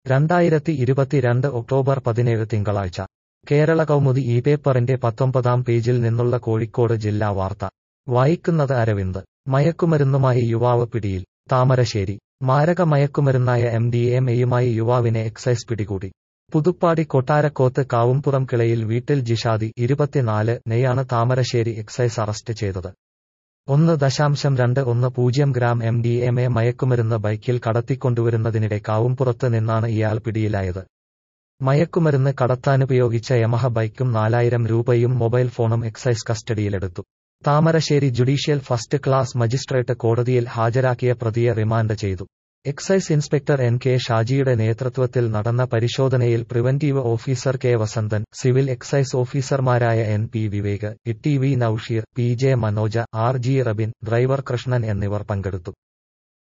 2022 October 17 തിങ്കളാഴ്ച കേരള കൗമുദി ഈ പേപ്പറിന്റെ 19-ാം പേജിൽ നിന്നുള്ള കോഴിക്കോട് ജില്ലാ വാർത്ത വായിക്കുന്നത് അരവിന്ദ്. മയക്കുമരുന്നുമായി യുവാവ് പിടിയിൽ. താമരശ്ശേരി. മാരക മയക്കുമരുന്നായ MDMAയുമായി യുവാവിനെ എക്സൈസ് പിടികൂടി. പുതുപ്പാടി കൊട്ടാരക്കോത്ത് കാവുംപുറം കിളയിൽ വീട്ടിൽ ജിഷാദി 24 നെയാണ് താമരശ്ശേരി എക്സൈസ് അറസ്റ്റ് ചെയ്തത്. 1.210 ഗ്രാം MDMA മയക്കുമരുന്ന് ബൈക്കിൽ കടത്തിക്കൊണ്ടുവരുന്നതിനിടെ കാവുംപുറത്ത് നിന്നാണ് ഇയാൾ പിടിയിലായത്. മയക്കുമരുന്ന് കടത്താനുപയോഗിച്ച യമഹ ബൈക്കും 4000 രൂപയും മൊബൈൽ ഫോണും എക്സൈസ് കസ്റ്റഡിയിലെടുത്തു. Thamarassery judicial first class magistrate കോടതിയിൽ ഹാജരാക്കിയ പ്രതിയെ റിമാൻഡ് ചെയ്തു. എക്സൈസ് ഇൻസ്പെക്ടർ NK ഷാജിയുടെ നേതൃത്വത്തിൽ നടന്ന പരിശോധനയിൽ preventive officer K Vasanthan, civil excise ഓഫീസർമാരായ NP Vivek, TV Noushir, PJ Manoja, RG Rabin, driver Krishnan എന്നിവർ പങ്കെടുത്തു.